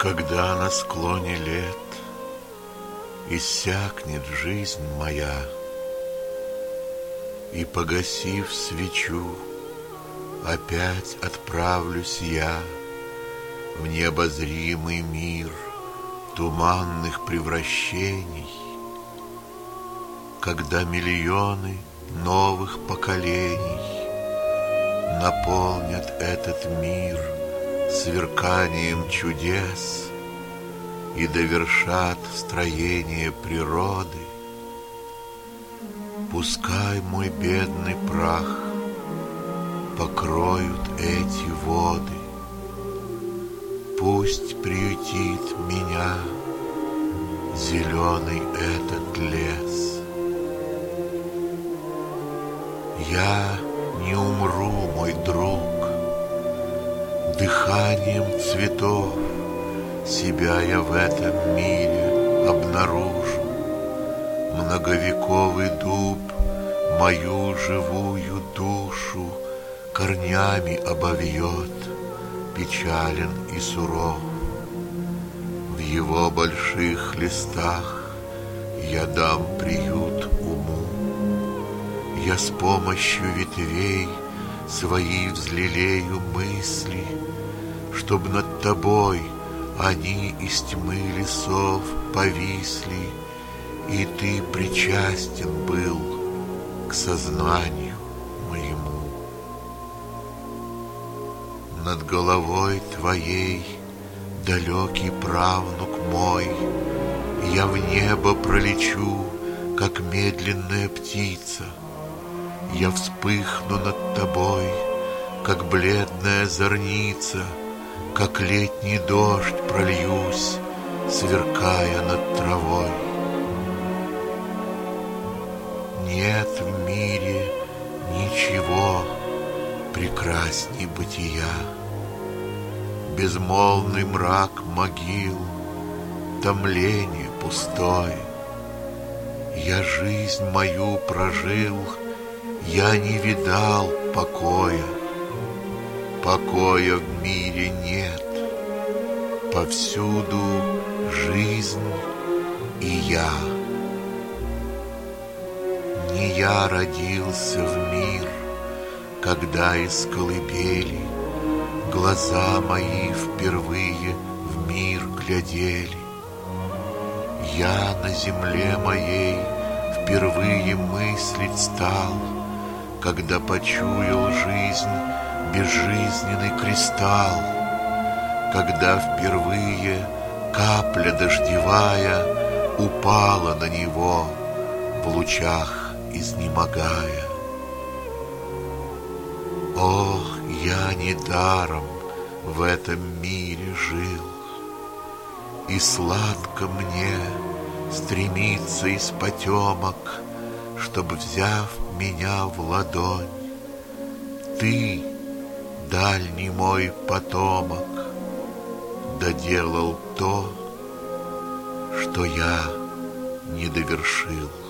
Когда на склоне лет иссякнет жизнь моя, и, погасив свечу, опять отправлюсь я в необозримый мир туманных превращений, когда миллионы новых поколений наполнят этот мир сверканием чудес и довершат строение природы. Пускай мой бедный прах покроют эти воды, пусть приютит меня зеленый этот лес. Я не умру, мой друг, дыханием цветов себя я в этом мире обнаружу. Многовековый дуб мою живую душу корнями обовьет, печален и суров. В его больших листах я дам приют уму. Я с помощью ветвей свои взлелею мысли, чтоб над тобой они из тьмы лесов повисли, и ты причастен был к сознанию моему. Над головой твоей, далекий правнук мой, я в небо пролечу, как медленная птица. Я вспыхну над тобой, как бледная зорница, как летний дождь прольюсь, сверкая над травой. Нет в мире ничего прекрасней бытия. Безмолвный мрак могил, томление пустое. Я жизнь мою прожил, я не видал покоя. Покоя в мире нет, повсюду жизнь и я. Не я родился в мир, когда из колыбели глаза мои впервые в мир глядели. Я на земле моей впервые мыслить стал, когда почуял жизнь безжизненный кристалл, когда впервые капля дождевая упала на него в лучах изнемогая. Ох, я недаром в этом мире жил, и сладко мне стремиться из потемок, чтобы, взяв меня в ладонь, ты, дальний мой потомок, доделал то, что я не довершил.